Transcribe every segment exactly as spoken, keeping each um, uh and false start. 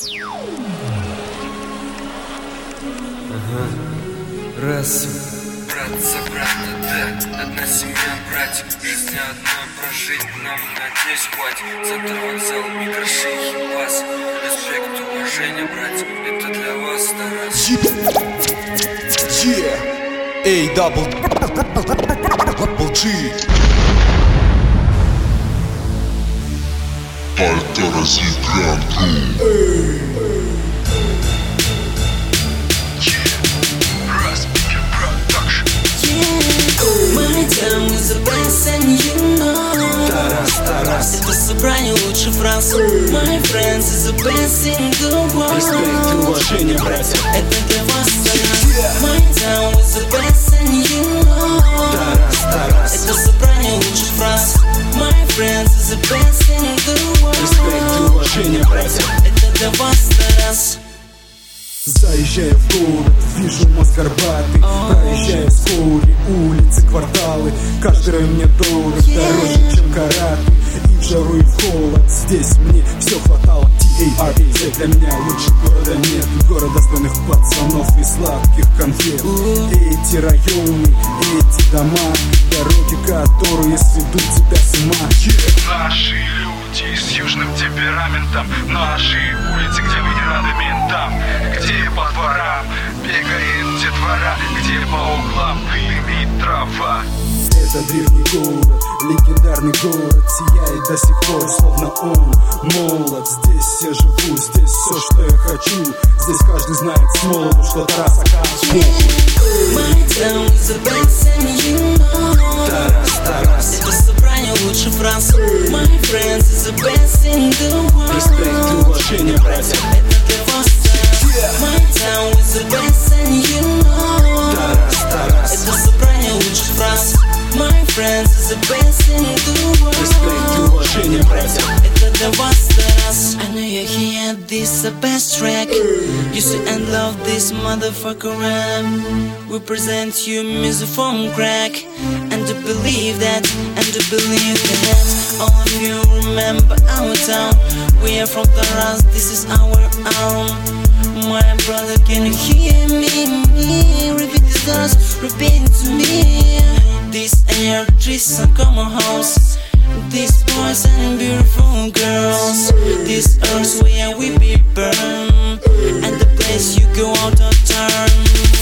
Ага. Раз. Брат за брата, да. Одна семья, братья. Жизнь одной прожить нам, надеюсь, хватит. Центр вокзал, микрошей, хипас. Респект, уважение, братья. Это для вас, Тарас. Yeah. Эй, дабл Дабл Джи. Альтарази Гранд Ру. My town is the best and you know. Тарас, Тарас. Это собрание лучших фраз. My friends is the best in the world. Респект, уважение, братья. Это для вас, Тарас. My town is the best and you know. Тарас, Тарас. Это собрание лучших фраз. My friends is the best in the world. Респект, уважение, братья. Это для вас, Тарас. Заезжая в город, вижу мост горбатый. Проезжая вскоре улицы, кварталы. Каждый район мне дорог, дороже, чем караты. И в жару, и в холод, здесь мне все хватало. Ти эй ар эй зет для меня лучше города нет. Город достойных пацанов и сладких конфет. Эти районы, эти дома, дороги, которые сведут тебя с ума. Наши люди с южным темпераментом. Наши улицы, где вы не рады ментам. Где по дворам бегает детвора. Где по углам дымит трава. Это древний город, легендарный город. Сияет до сих пор, словно он молод. Здесь я живу, здесь все, что я хочу. Здесь каждый знает с молоду, что Тарас Акацию. My town is the best and you know. Тарас, Тарас. Это собрание лучших фраз. My friends is the best in the world. Респект, уважение, братья. Это для вас, Тарас. My town is the best and you know. Тарас, Тарас. Это собрание лучших фраз. My friends is the best in the world. Респект, уважение, братья. Это для вас, Тарас. I know you hear this the best track. You see and love this motherfucker rap. We present you music from crack. And to believe that, and to believe that. All of you remember our town. We are from Taras, this is our own. My brother, can you hear me? me? Repeat this verse, repeat it to me. These air trees and common house. These boys and beautiful girls. This earth where we be burned. And the place you go out of turn.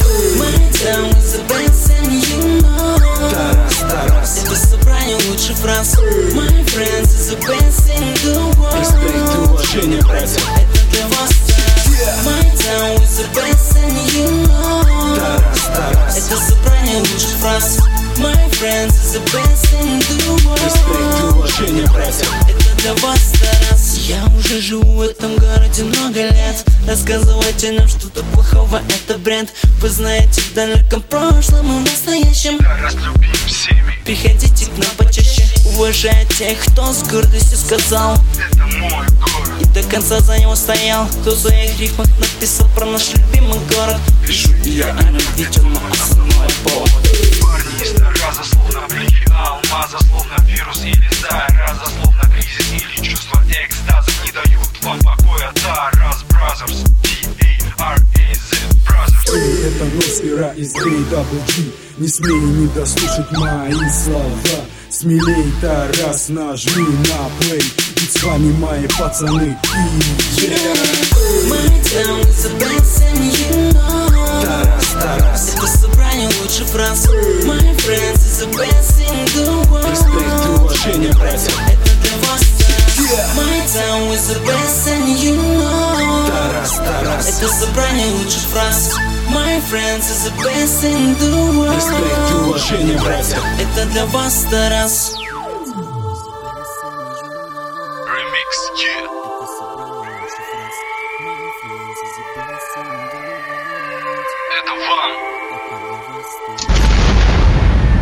My town is the best and you know. Тарас, Тарас. Это собрание лучших фраз. My friends is the best in the world. Респект, уважение, братья. Это для вас, Тарас. My town is the best and you know. Тарас, Тарас. Это собрание лучших фраз. My friends is the best in the world. Респект, уважение, братья. Это для вас, Тарас. Я уже живу в этом городе много лет. Рассказывайте нам что-то плохого, это бренд. Вы знаете, в далеком прошлом и в настоящем Тарас любим всеми. приходите к нам почаще. Уважая тех, кто с гордостью сказал. Это мой город. И до конца за него стоял. Кто в своих рифмах написал про наш любимый город. Пишу и я, а не видел, но основной повод. Парни из Тараза, словно блики алмаза. Словно вирус или зараза. Словно кризис или чувство экстаза. Не дают вам покоя. Тарас Бразерс, Ти эй ар эй зет Бразерс. Эй, это Носфера из эй дабл джи. Не смей не дослушать мои слова. Смелей, Тарас, нажми на плей. Ведь с вами мои пацаны. И yeah. My town is the best and you know. Тарас, Тарас. Это собрание лучших фраз. My friends is the best in the world. Респект, уважение, братья. Это для вас, Тарас. My town is the best and you know. Тарас, Тарас. Это собрание лучших фраз. My friends is the best in the world. Респект, уважение, братья. Это для вас, Тарас. Ремикс, yeah. Это вам.